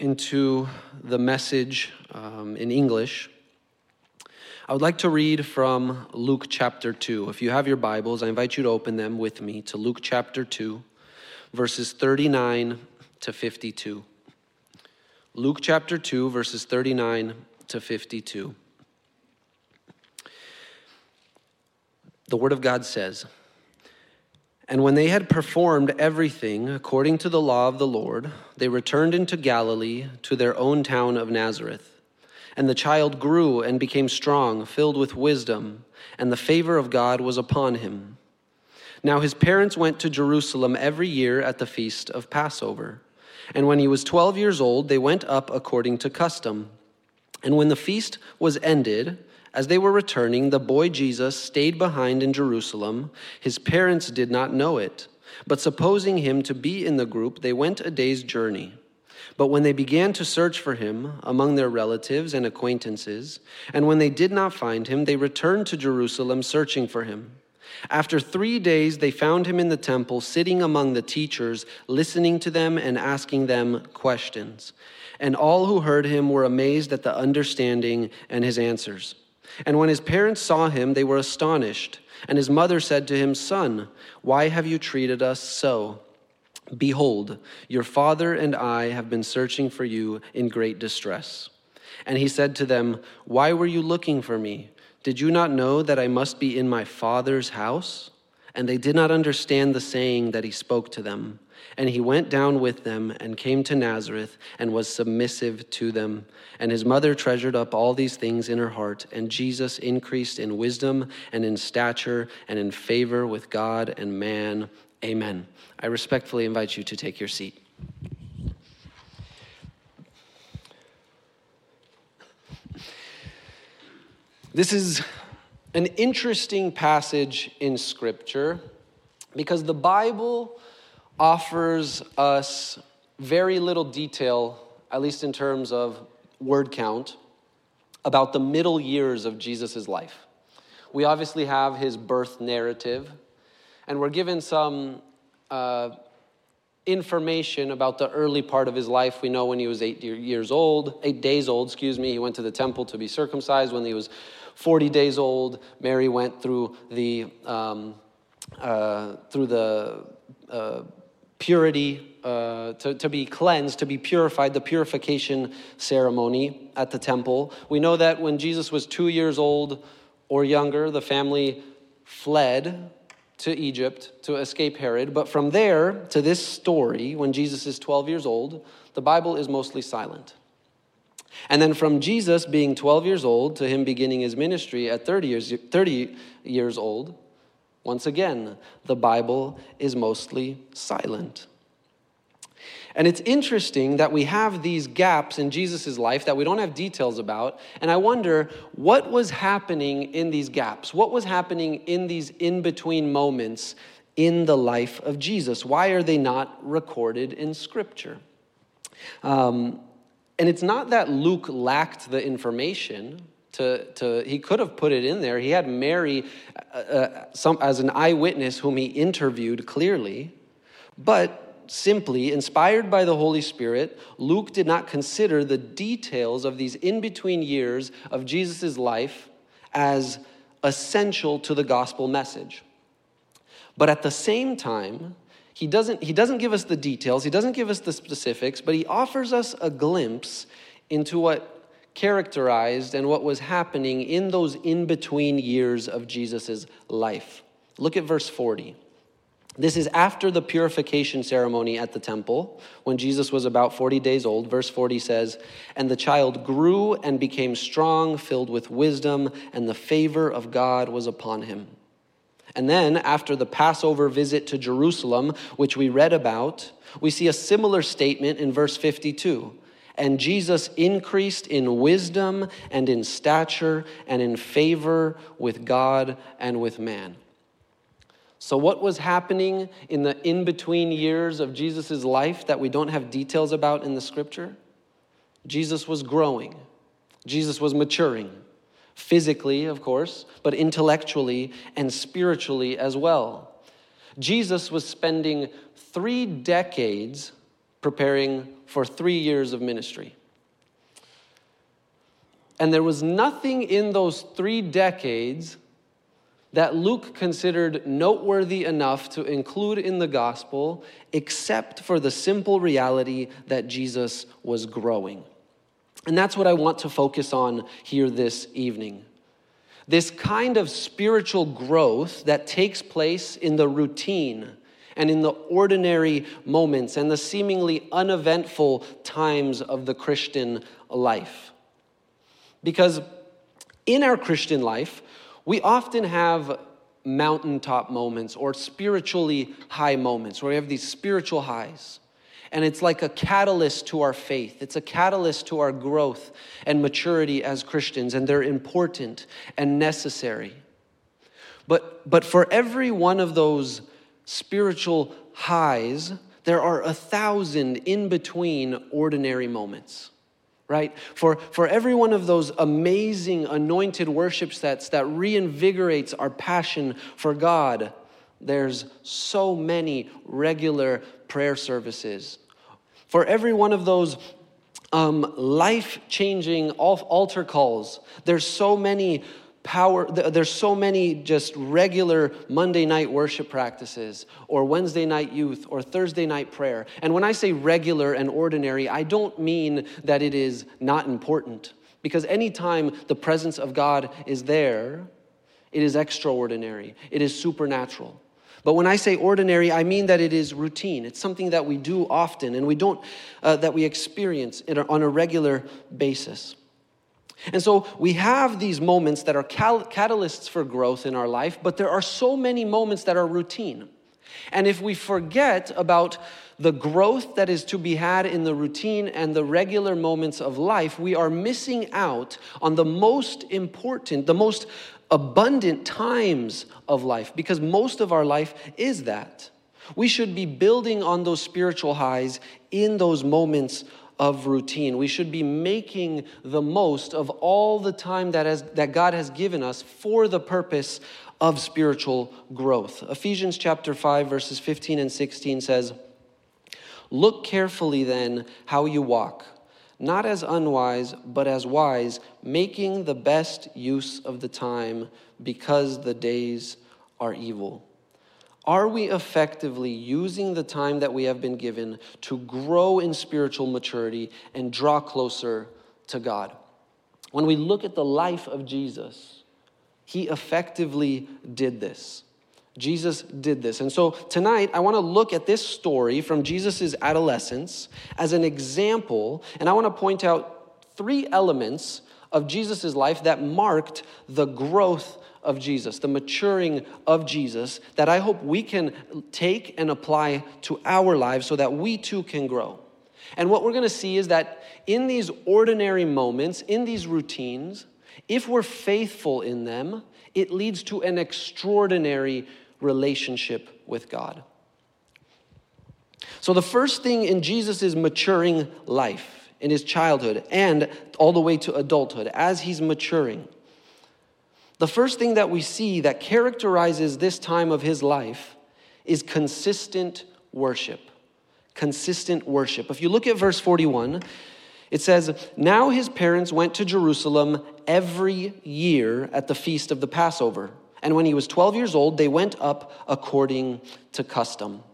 into the message in English, I would like to read from Luke chapter 2. If you have your Bibles, I invite you to open them with me to Luke chapter 2, verses 39 to 52. Luke chapter 2, verses 39 to 52. The Word of God says, "And when they had performed everything according to the law of the Lord, they returned into Galilee to their own town of Nazareth. And the child grew and became strong, filled with wisdom, and the favor of God was upon him. Now his parents went to Jerusalem every year at the feast of Passover. And when he was 12 years old, they went up according to custom. And when the feast was ended, as they were returning, the boy Jesus stayed behind in Jerusalem. His parents did not know it, but supposing him to be in the group, they went a day's journey. But when they began to search for him among their relatives and acquaintances, and when they did not find him, they returned to Jerusalem searching for him. After 3 days, they found him in the temple, sitting among the teachers, listening to them and asking them questions. And all who heard him were amazed at the understanding and his answers. And when his parents saw him, they were astonished. And his mother said to him, 'Son, why have you treated us so? Behold, your father and I have been searching for you in great distress.' And he said to them, 'Why were you looking for me? Did you not know that I must be in my Father's house?' And they did not understand the saying that he spoke to them. And he went down with them and came to Nazareth and was submissive to them. And his mother treasured up all these things in her heart. And Jesus increased in wisdom and in stature and in favor with God and man. Amen." I respectfully invite you to take your seat. This is an interesting passage in Scripture because the Bible offers us very little detail, at least in terms of word count, about the middle years of Jesus' life. We obviously have his birth narrative, and we're given some information about the early part of his life. We know when he was 8 days old, he went to the temple to be circumcised. When he was 40 days old, Mary went through the purity, to be cleansed, to be purified, the purification ceremony at the temple. We know that when Jesus was 2 years old or younger, the family fled to Egypt to escape Herod. But from there to this story, when Jesus is 12 years old, the Bible is mostly silent. And then from Jesus being 12 years old to him beginning his ministry at 30 years old, once again, the Bible is mostly silent. And it's interesting that we have these gaps in Jesus' life that we don't have details about. And I wonder, what was happening in these gaps? What was happening in these in-between moments in the life of Jesus? Why are they not recorded in Scripture? And it's not that Luke lacked the information. He could have put it in there. He had Mary as an eyewitness whom he interviewed clearly. But simply, inspired by the Holy Spirit, Luke did not consider the details of these in-between years of Jesus' life as essential to the gospel message. But at the same time, he doesn't give us the details, he doesn't give us the specifics, but he offers us a glimpse into what characterized and what was happening in those in-between years of Jesus' life. Look at verse 40. This is after the purification ceremony at the temple, when Jesus was about 40 days old. Verse 40 says, "And the child grew and became strong, filled with wisdom, and the favor of God was upon him." And then, after the Passover visit to Jerusalem, which we read about, we see a similar statement in verse 52. "And Jesus increased in wisdom and in stature and in favor with God and with man." So what was happening in the in-between years of Jesus' life that we don't have details about in the Scripture? Jesus was growing. Jesus was maturing. Physically, of course, but intellectually and spiritually as well. Jesus was spending 3 decades preparing for 3 years of ministry. And there was nothing in those 3 decades that Luke considered noteworthy enough to include in the gospel, except for the simple reality that Jesus was growing. And that's what I want to focus on here this evening. This kind of spiritual growth that takes place in the routine and in the ordinary moments and the seemingly uneventful times of the Christian life. Because in our Christian life, we often have mountaintop moments or spiritually high moments where we have these spiritual highs. And it's like a catalyst to our faith. It's a catalyst to our growth and maturity as Christians, and they're important and necessary. But for every one of those spiritual highs, there are 1,000 in between ordinary moments. Right? For every one of those amazing anointed worship sets that reinvigorates our passion for God, there's so many regular prayer services. For every one of those life-changing altar calls, there's so many just regular Monday night worship practices or Wednesday night youth or Thursday night prayer. And when I say regular and ordinary, I don't mean that it is not important. Because anytime the presence of God is there, it is extraordinary. It is supernatural. But when I say ordinary, I mean that it is routine. It's something that we do often and that we experience on a regular basis. And so we have these moments that are catalysts for growth in our life, but there are so many moments that are routine. And if we forget about the growth that is to be had in the routine and the regular moments of life, we are missing out on the most important, the most abundant times of life, because most of our life is that. We should be building on those spiritual highs in those moments of routine. We should be making the most of all the time that God has given us for the purpose of spiritual growth. Ephesians chapter 5, verses 15 and 16 says, "Look carefully then how you walk, not as unwise, but as wise, making the best use of the time, because the days are evil." Are we effectively using the time that we have been given to grow in spiritual maturity and draw closer to God? When we look at the life of Jesus, he effectively did this. Jesus did this. And so tonight, I want to look at this story from Jesus' adolescence as an example, and I want to point out 3 elements of Jesus' life that marked the growth of Jesus, the maturing of Jesus, that I hope we can take and apply to our lives so that we too can grow. And what we're going to see is that in these ordinary moments, in these routines, if we're faithful in them, it leads to an extraordinary relationship with God. So the first thing in Jesus' maturing life, in his childhood and all the way to adulthood, as he's maturing, the first thing that we see that characterizes this time of his life is consistent worship. Consistent worship. If you look at verse 41, it says, "Now his parents went to Jerusalem every year at the feast of the Passover. And when he was 12 years old, they went up according to custom."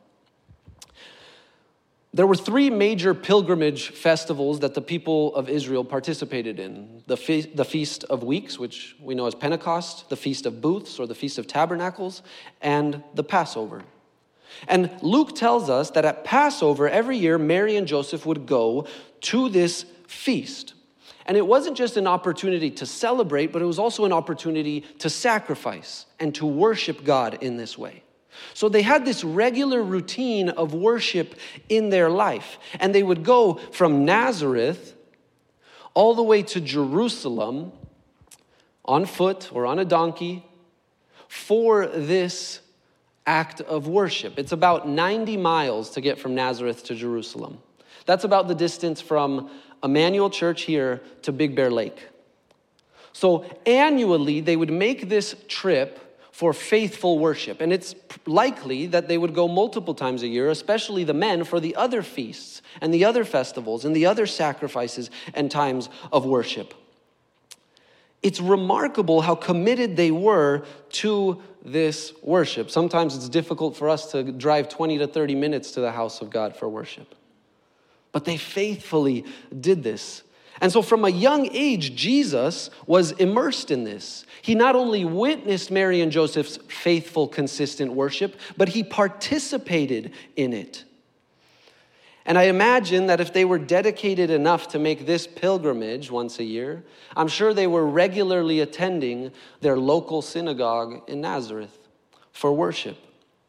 There were 3 major pilgrimage festivals that the people of Israel participated in. The Feast of Weeks, which we know as Pentecost, the Feast of Booths, or the Feast of Tabernacles, and the Passover. And Luke tells us that at Passover, every year, Mary and Joseph would go to this feast. And it wasn't just an opportunity to celebrate, but it was also an opportunity to sacrifice and to worship God in this way. So they had this regular routine of worship in their life. And they would go from Nazareth all the way to Jerusalem on foot or on a donkey for this act of worship. It's about 90 miles to get from Nazareth to Jerusalem. That's about the distance from Emmanuel Church here to Big Bear Lake. So annually, they would make this trip for faithful worship. And it's likely that they would go multiple times a year, especially the men, for the other feasts and the other festivals and the other sacrifices and times of worship. It's remarkable how committed they were to this worship. Sometimes it's difficult for us to drive 20 to 30 minutes to the house of God for worship. But they faithfully did this. And so from a young age, Jesus was immersed in this. He not only witnessed Mary and Joseph's faithful, consistent worship, but he participated in it. And I imagine that if they were dedicated enough to make this pilgrimage once a year, I'm sure they were regularly attending their local synagogue in Nazareth for worship.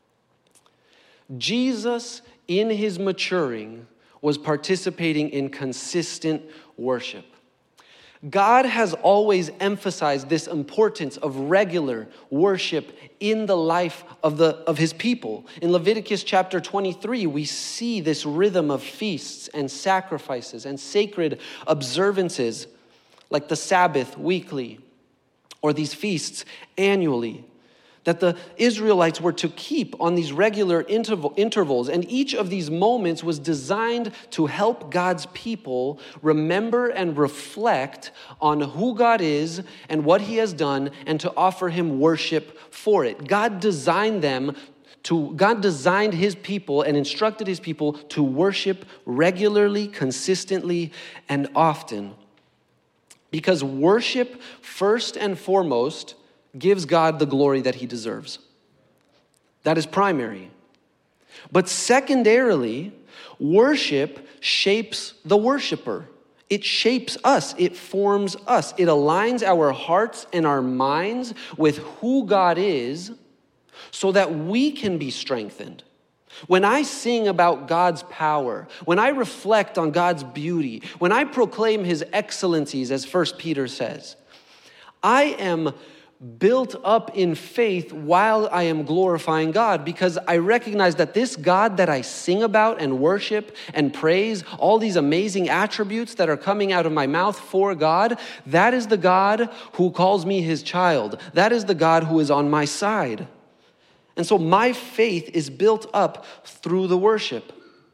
Jesus, in his maturing, was participating in consistent worship. God has always emphasized this importance of regular worship in the life of his people. In Leviticus chapter 23, we see this rhythm of feasts and sacrifices and sacred observances like the Sabbath weekly or these feasts annually, that the Israelites were to keep on these regular intervals. And each of these moments was designed to help God's people remember and reflect on who God is and what he has done, and to offer him worship for it. God designed his people and instructed his people to worship regularly, consistently, and often. Because worship, first and foremost, gives God the glory that he deserves. That is primary. But secondarily, worship shapes the worshiper. It shapes us. It forms us. It aligns our hearts and our minds with who God is so that we can be strengthened. When I sing about God's power, when I reflect on God's beauty, when I proclaim his excellencies, as 1 Peter says, I am built up in faith while I am glorifying God, because I recognize that this God that I sing about and worship and praise, all these amazing attributes that are coming out of my mouth for God, that is the God who calls me his child. That is the God who is on my side. And so my faith is built up through the worship.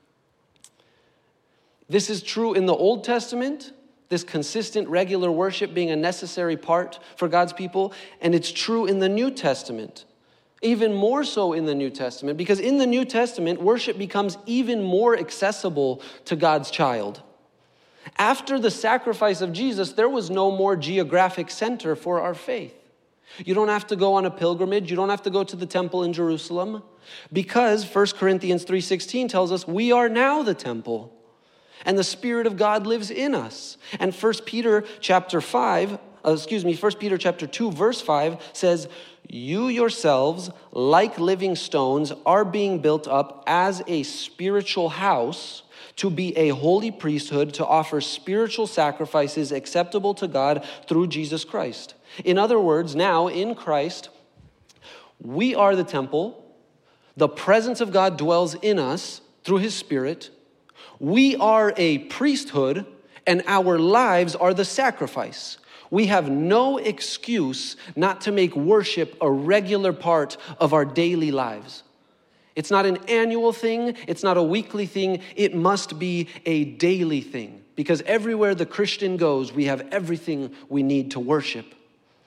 This is true in the Old Testament, this consistent, regular worship being a necessary part for God's people. And it's true in the New Testament, even more so in the New Testament, because in the New Testament, worship becomes even more accessible to God's child. After the sacrifice of Jesus, there was no more geographic center for our faith. You don't have to go on a pilgrimage. You don't have to go to the temple in Jerusalem, because 1 Corinthians 3:16 tells us we are now the temple. And the Spirit of God lives in us. And 1 Peter chapter 2, verse 5 says, you yourselves, like living stones, are being built up as a spiritual house to be a holy priesthood, to offer spiritual sacrifices acceptable to God through Jesus Christ. In other words, now in Christ, we are the temple. The presence of God dwells in us through his Spirit. We are a priesthood, and our lives are the sacrifice. We have no excuse not to make worship a regular part of our daily lives. It's not an annual thing. It's not a weekly thing. It must be a daily thing, because everywhere the Christian goes, we have everything we need to worship.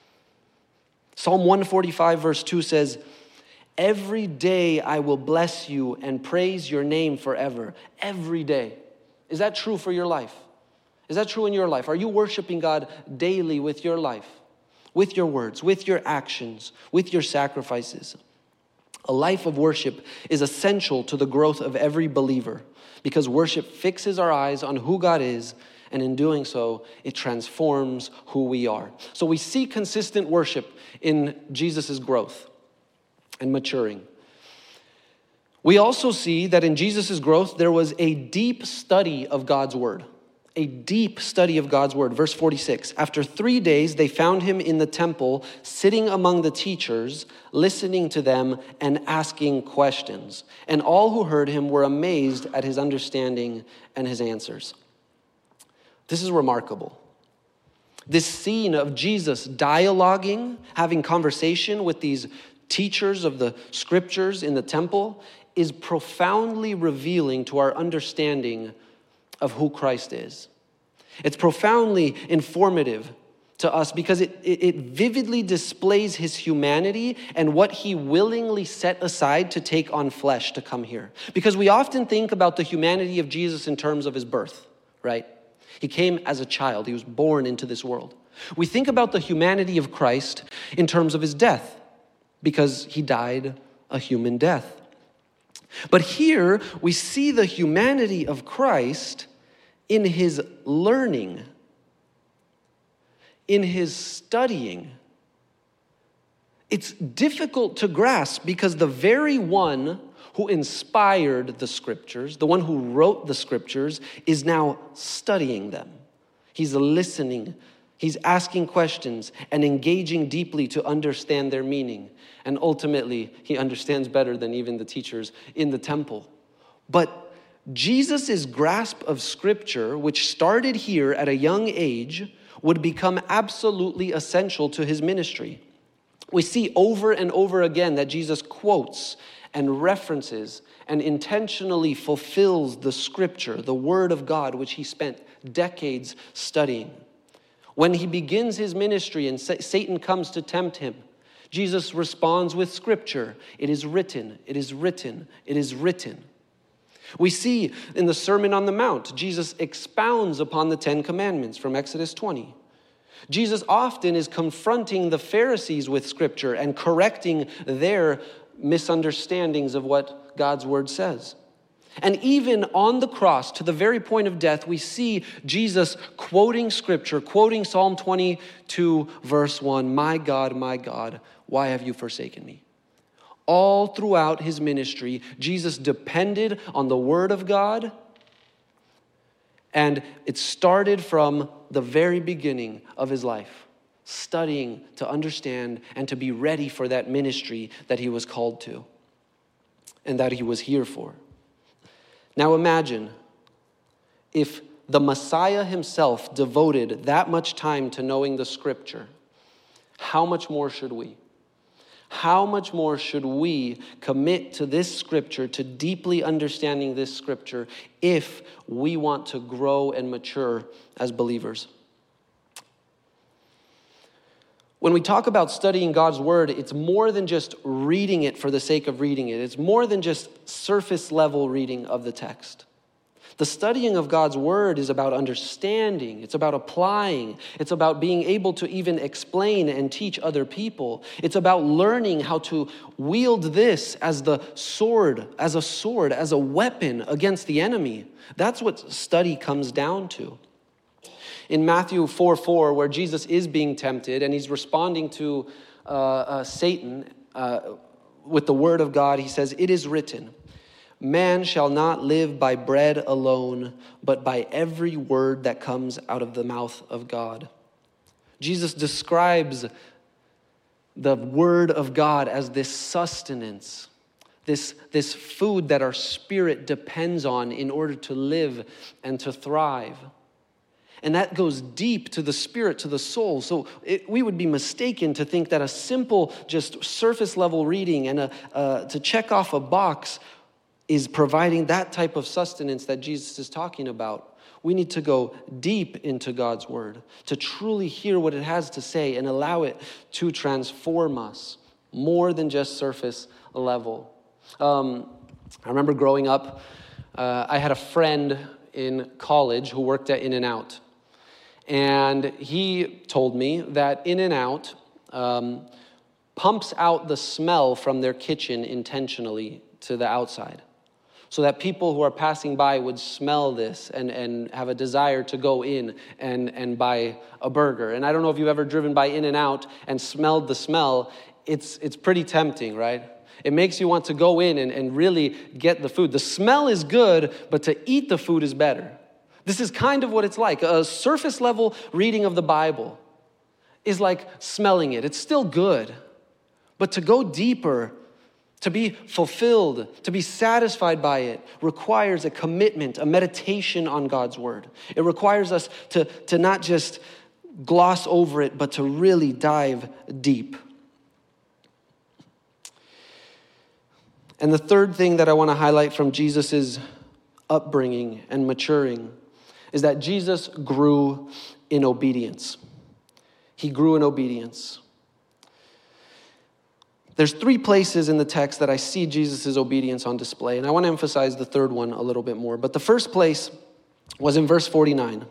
Psalm 145 verse 2 says, every day I will bless you and praise your name forever. Every day. Is that true for your life? Is that true in your life? Are you worshiping God daily with your life, with your words, with your actions, with your sacrifices? A life of worship is essential to the growth of every believer, because worship fixes our eyes on who God is, and in doing so, it transforms who we are. So we see consistent worship in Jesus' growth and maturing. We also see that in Jesus' growth, there was a deep study of God's word. A deep study of God's word. Verse 46, after 3 days, they found him in the temple, sitting among the teachers, listening to them and asking questions. And all who heard him were amazed at his understanding and his answers. This is remarkable. This scene of Jesus dialoguing, having conversation with these teachers of the scriptures in the temple, is profoundly revealing to our understanding of who Christ is. It's profoundly informative to us because it vividly displays his humanity and what he willingly set aside to take on flesh to come here. Because we often think about the humanity of Jesus in terms of his birth, right? He came as a child. He was born into this world. We think about the humanity of Christ in terms of his death because he died a human death. But here we see the humanity of Christ in his learning, in his studying. It's difficult to grasp because the very one who inspired the scriptures, the one who wrote the scriptures, is now studying them. He's listening. He's asking questions and engaging deeply to understand their meaning. And ultimately, he understands better than even the teachers in the temple. But Jesus' grasp of Scripture, which started here at a young age, would become absolutely essential to his ministry. We see over and over again that Jesus quotes and references and intentionally fulfills the Scripture, the Word of God, which he spent decades studying. When he begins his ministry and Satan comes to tempt him, Jesus responds with Scripture. It is written, it is written, it is written. We see in the Sermon on the Mount, Jesus expounds upon the 10 Commandments from Exodus 20. Jesus often is confronting the Pharisees with Scripture and correcting their misunderstandings of what God's Word says. And even on the cross, to the very point of death, we see Jesus quoting Scripture, quoting Psalm 22, verse 1, my God, why have you forsaken me? All throughout his ministry, Jesus depended on the Word of God, and it started from the very beginning of his life, studying to understand and to be ready for that ministry that he was called to and that he was here for. Now imagine if the Messiah himself devoted that much time to knowing the Scripture, how much more should we? How much more should we commit to this Scripture, to deeply understanding this Scripture, if we want to grow and mature as believers? When we talk about studying God's Word, it's more than just reading it for the sake of reading it. It's more than just surface level reading of the text. The studying of God's Word is about understanding. It's about applying. It's about being able to even explain and teach other people. It's about learning how to wield this as a sword, as a weapon against the enemy. That's what study comes down to. In Matthew 4:4, where Jesus is being tempted and he's responding to Satan with the word of God, he says, it is written, man shall not live by bread alone, but by every word that comes out of the mouth of God. Jesus describes the word of God as this sustenance, this food that our spirit depends on in order to live and to thrive. And that goes deep to the spirit, to the soul. So we would be mistaken to think that a simple, just surface level reading and to check off a box is providing that type of sustenance that Jesus is talking about. We need to go deep into God's Word to truly hear what it has to say and allow it to transform us more than just surface level. I remember growing up, I had a friend in college who worked at In-N-Out. And he told me that In-N-Out pumps out the smell from their kitchen intentionally to the outside, so that people who are passing by would smell this and have a desire to go in and buy a burger. And I don't know if you've ever driven by In-N-Out and smelled the smell. It's pretty tempting, right? It makes you want to go in and really get the food. The smell is good, but to eat the food is better. This is kind of what it's like. A surface level reading of the Bible is like smelling it. It's still good. But to go deeper, to be fulfilled, to be satisfied by it, requires a commitment, a meditation on God's Word. It requires us to not just gloss over it, but to really dive deep. And the third thing that I want to highlight from Jesus' upbringing and maturing is that Jesus grew in obedience. He grew in obedience. There's 3 places in the text that I see Jesus' obedience on display, and I want to emphasize the third one a little bit more. But the first place was in verse 49,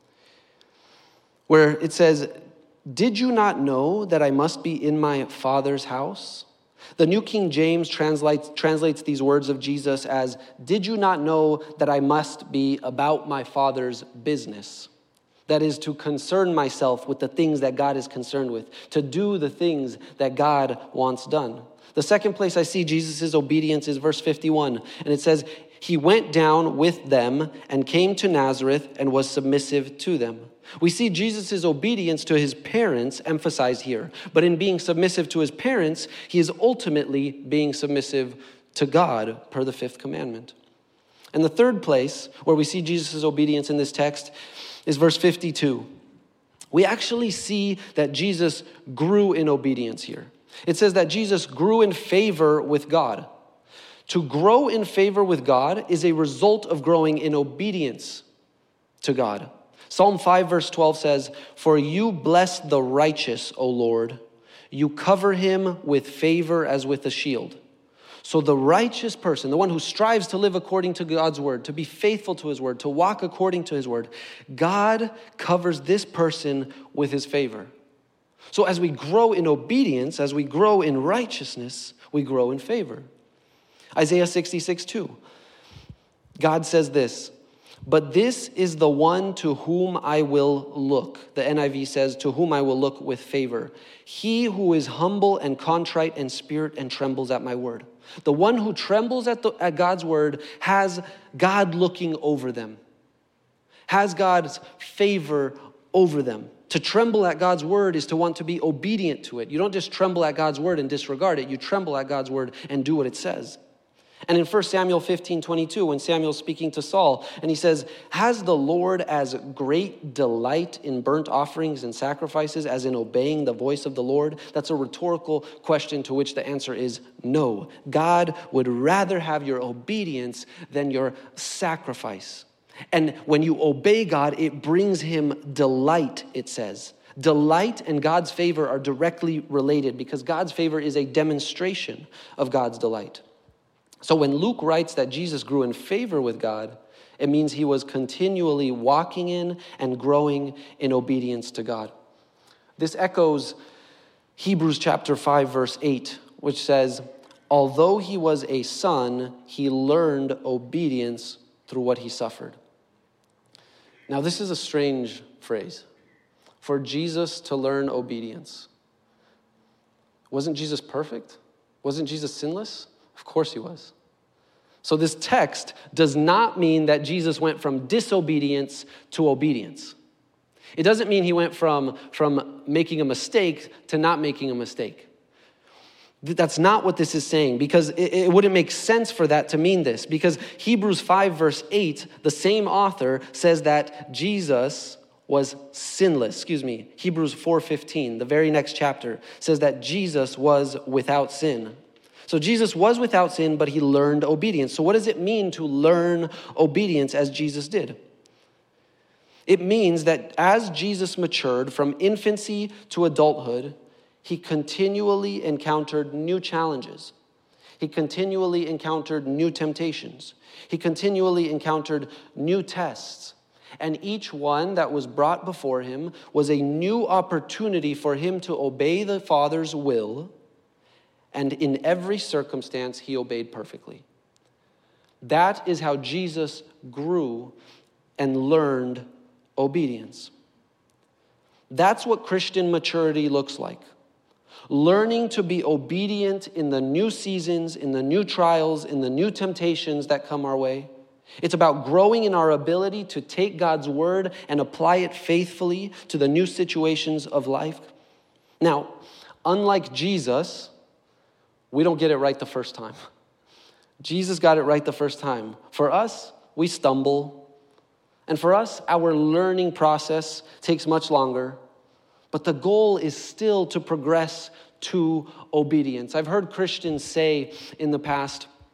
where it says, "Did you not know that I must be in my Father's house?" The New King James translates these words of Jesus as, "Did you not know that I must be about my Father's business?" That is, to concern myself with the things that God is concerned with, to do the things that God wants done. The second place I see Jesus' obedience is verse 51, and it says, "He went down with them and came to Nazareth and was submissive to them." We see Jesus' obedience to his parents emphasized here, but in being submissive to his parents, he is ultimately being submissive to God per the 5th commandment. And the third place where we see Jesus' obedience in this text is verse 52. We actually see that Jesus grew in obedience here. It says that Jesus grew in favor with God. To grow in favor with God is a result of growing in obedience to God. Psalm 5 verse 12 says, "For you bless the righteous, O Lord. You cover him with favor as with a shield." So the righteous person, the one who strives to live according to God's word, to be faithful to his word, to walk according to his word, God covers this person with his favor. So as we grow in obedience, as we grow in righteousness, we grow in favor. Isaiah 66:2. God says this, "But this is the one to whom I will look." The NIV says, "To whom I will look with favor. He who is humble and contrite in spirit and trembles at my word." The one who trembles at God's word has God looking over them, has God's favor over them. To tremble at God's word is to want to be obedient to it. You don't just tremble at God's word and disregard it. You tremble at God's word and do what it says. And in 1 Samuel 15:22, when Samuel's speaking to Saul, and he says, "Has the Lord as great delight in burnt offerings and sacrifices as in obeying the voice of the Lord?" That's a rhetorical question to which the answer is no. God would rather have your obedience than your sacrifice. And when you obey God, it brings him delight, it says. Delight and God's favor are directly related because God's favor is a demonstration of God's delight. So when Luke writes that Jesus grew in favor with God, it means he was continually walking in and growing in obedience to God. This echoes Hebrews chapter 5, verse 8, which says, "Although he was a son, he learned obedience through what he suffered." Now, this is a strange phrase. For Jesus to learn obedience. Wasn't Jesus perfect? Wasn't Jesus sinless? Of course he was. So this text does not mean that Jesus went from disobedience to obedience. It doesn't mean he went from making a mistake to not making a mistake. That's not what this is saying, because it wouldn't make sense for that to mean this, because Hebrews 5 verse 8, the same author says that Jesus was sinless. Hebrews 4:15, the very next chapter, says that Jesus was without sin. So Jesus was without sin, but he learned obedience. So what does it mean to learn obedience as Jesus did? It means that as Jesus matured from infancy to adulthood, he continually encountered new challenges. He continually encountered new temptations. He continually encountered new tests. And each one that was brought before him was a new opportunity for him to obey the Father's will. And in every circumstance, he obeyed perfectly. That is how Jesus grew and learned obedience. That's what Christian maturity looks like. Learning to be obedient in the new seasons, in the new trials, in the new temptations that come our way. It's about growing in our ability to take God's word and apply it faithfully to the new situations of life. Now, unlike Jesus, we don't get it right the first time. Jesus got it right the first time. For us, we stumble. And for us, our learning process takes much longer. But the goal is still to progress to obedience. I've heard Christians say in the past,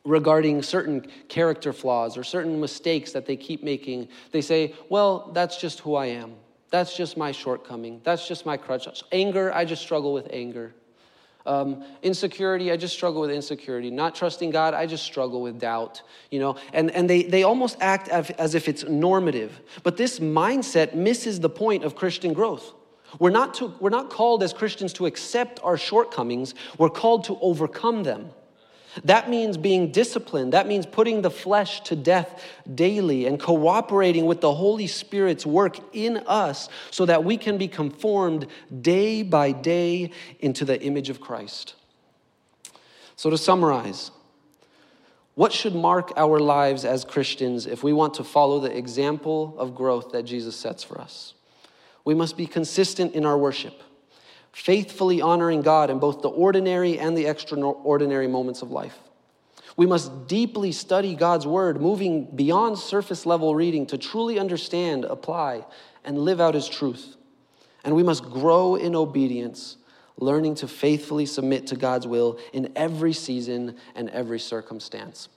regarding certain character flaws or certain mistakes that they keep making. They say, well, that's just who I am. That's just my shortcoming. That's just my crutch. Anger, I just struggle with anger. Insecurity, I just struggle with insecurity. Not trusting God, I just struggle with doubt. And they almost act as if it's normative. But this mindset misses the point of Christian growth. We're not called as Christians to accept our shortcomings. We're called to overcome them. That means being disciplined. That means putting the flesh to death daily and cooperating with the Holy Spirit's work in us so that we can be conformed day by day into the image of Christ. So to summarize, what should mark our lives as Christians if we want to follow the example of growth that Jesus sets for us? We must be consistent in our worship, faithfully honoring God in both the ordinary and the extraordinary moments of life. We must deeply study God's word, moving beyond surface level reading to truly understand, apply, and live out his truth. And we must grow in obedience, learning to faithfully submit to God's will in every season and every circumstance.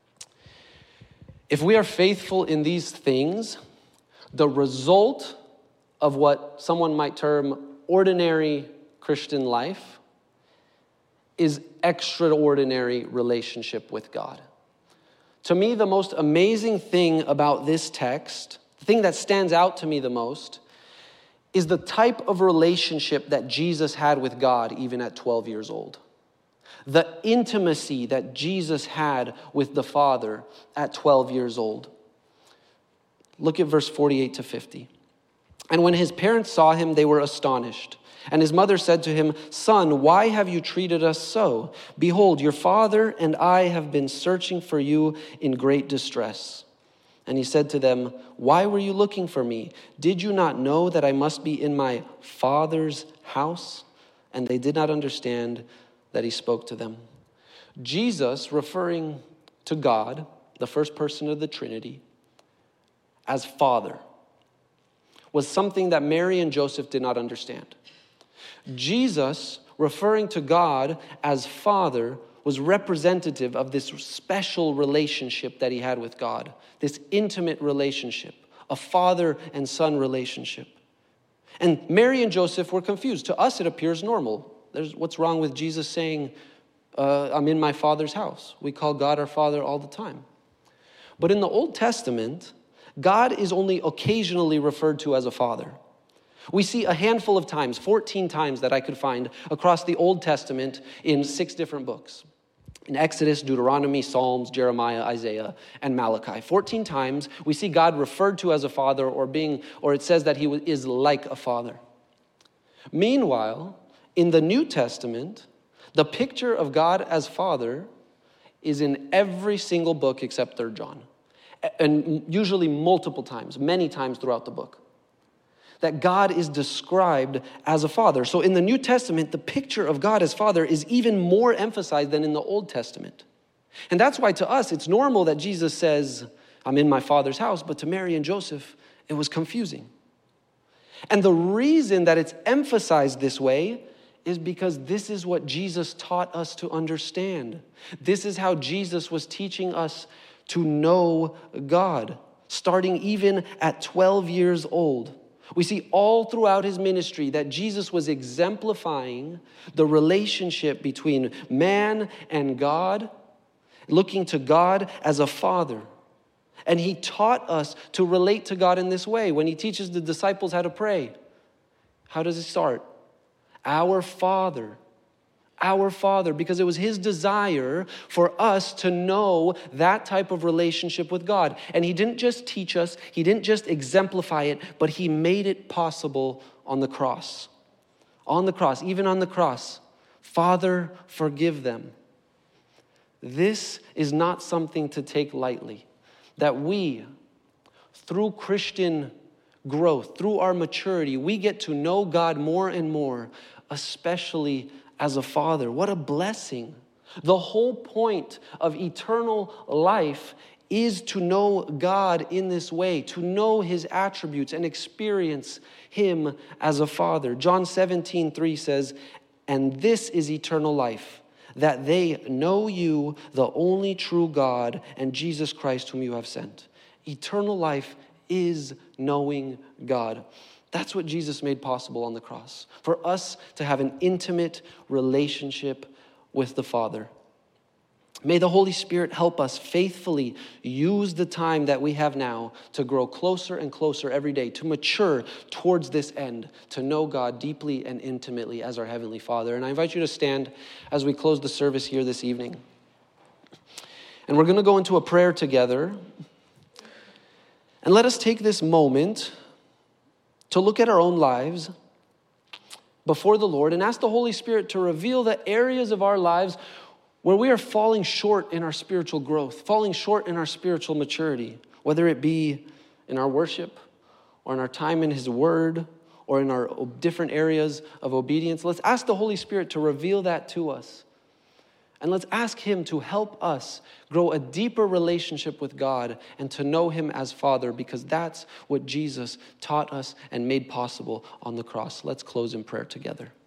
If we are faithful in these things, the result of what someone might term ordinary Christian life is extraordinary relationship with God. To me, the most amazing thing about this text, the thing that stands out to me the most, is the type of relationship that Jesus had with God even at 12 years old. The intimacy that Jesus had with the Father at 12 years old. Look at verse 48 to 50. And when his parents saw him, they were astonished. And his mother said to him, "Son, why have you treated us so? Behold, your father and I have been searching for you in great distress." And he said to them, "Why were you looking for me? Did you not know that I must be in my Father's house?" And they did not understand that he spoke to them. Jesus, referring to God, the first person of the Trinity, as Father, was something that Mary and Joseph did not understand. Jesus, referring to God as Father, was representative of this special relationship that he had with God, this intimate relationship, a father and son relationship. And Mary and Joseph were confused. To us, it appears normal. What's wrong with Jesus saying, I'm in my Father's house? We call God our Father all the time. But in the Old Testament, God is only occasionally referred to as a father. We see a handful of times, 14 times that I could find across the Old Testament in 6 different books. In Exodus, Deuteronomy, Psalms, Jeremiah, Isaiah, and Malachi. 14 times we see God referred to as a father or it says that he is like a father. Meanwhile, in the New Testament, the picture of God as Father is in every single book except 3 John. And usually multiple times, many times throughout the book, that God is described as a father. So in the New Testament, the picture of God as Father is even more emphasized than in the Old Testament. And that's why to us, it's normal that Jesus says, I'm in my Father's house, but to Mary and Joseph, it was confusing. And the reason that it's emphasized this way is because this is what Jesus taught us to understand. This is how Jesus was teaching us to know God, starting even at 12 years old. We see all throughout his ministry that Jesus was exemplifying the relationship between man and God, looking to God as a father. And he taught us to relate to God in this way. When he teaches the disciples how to pray, how does it start? Our Father, because it was his desire for us to know that type of relationship with God. And he didn't just teach us, he didn't just exemplify it, but he made it possible on the cross. On the cross, even on the cross. Father, forgive them. This is not something to take lightly. That we, through Christian growth, through our maturity, we get to know God more and more, especially as a father. What a blessing. The whole point of eternal life is to know God in this way, to know his attributes and experience him as a father. John 17:3 says, "And this is eternal life, that they know you, the only true God, and Jesus Christ whom you have sent. Eternal life is knowing God. That's what Jesus made possible on the cross, for us to have an intimate relationship with the Father. May the Holy Spirit help us faithfully use the time that we have now to grow closer and closer every day, to mature towards this end, to know God deeply and intimately as our Heavenly Father. And I invite you to stand as we close the service here this evening. And we're going to go into a prayer together. And let us take this moment to look at our own lives before the Lord and ask the Holy Spirit to reveal the areas of our lives where we are falling short in our spiritual growth, falling short in our spiritual maturity, whether it be in our worship or in our time in His Word or in our different areas of obedience. Let's ask the Holy Spirit to reveal that to us. And let's ask Him to help us grow a deeper relationship with God and to know Him as Father, because that's what Jesus taught us and made possible on the cross. Let's close in prayer together.